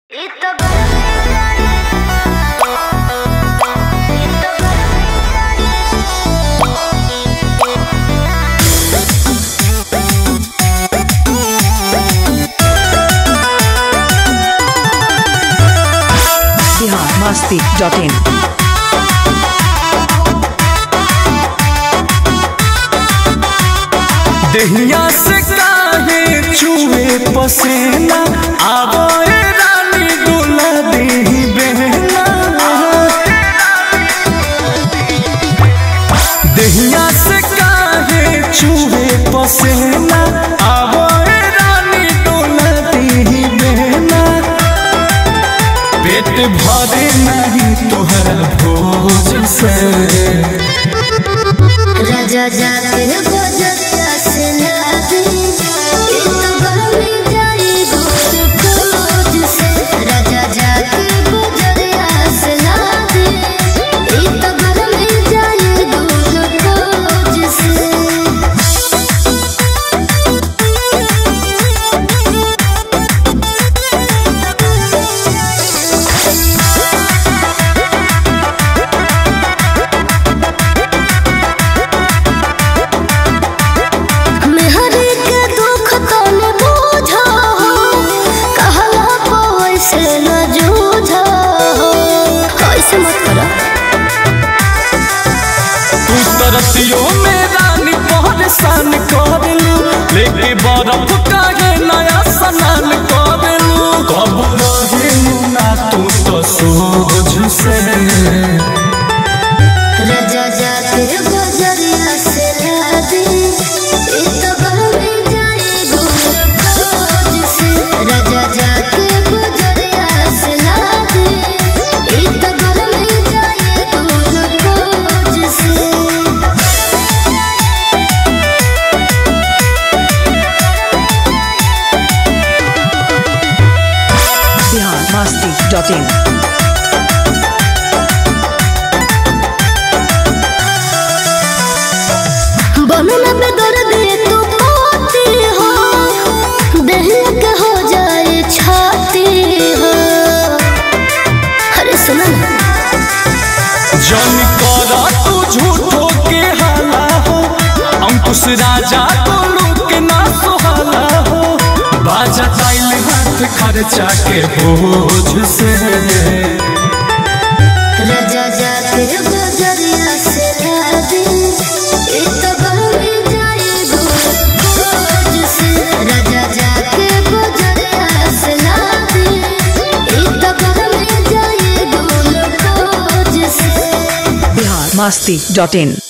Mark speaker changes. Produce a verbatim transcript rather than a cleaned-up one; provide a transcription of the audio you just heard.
Speaker 1: masti dot in
Speaker 2: दहिया से काहे चूहे पसेना आवे रानी दुला देही बहना। दहिया से काहे चूहे पसेना आवे रानी दुला देही बहना। पेट भरे नहीं तोहरा भोज से
Speaker 3: राजा जाते बजरिया से लादी तो गरमी जाई गोद खोज से। राजा जाते बजरिया से लादी तो गरमी जाई गोद खोज से।
Speaker 2: तरसियों में रानी परेशान कर लू लेके बर्फ काहे नया स्नान कर लू। कब रहे ना तू तो सोझ से
Speaker 3: राजा जाते बजरिया से लादी तो गरमी जाई गोद खोज से। राजा जाते बजरिया से लादी तो गरमी जाई गोद खोज से।
Speaker 1: masti dot in
Speaker 3: बनना पे दर्द तू पाती हो दहिया के हो जाए छाती हो। अरे सुना ना
Speaker 2: जन करा तू झूठो के हाला हो अंकुश राजा को लूक ना सुहाला हो। बाजा ताइल हाथ खर्चा के बोझ से
Speaker 3: राजा जाते बजरिया से लादी तो गरमी जाई गोद खोज से। राजा जाते बजरिया से लादी तो गरमी जाई गोद खोज से।
Speaker 1: masti dot in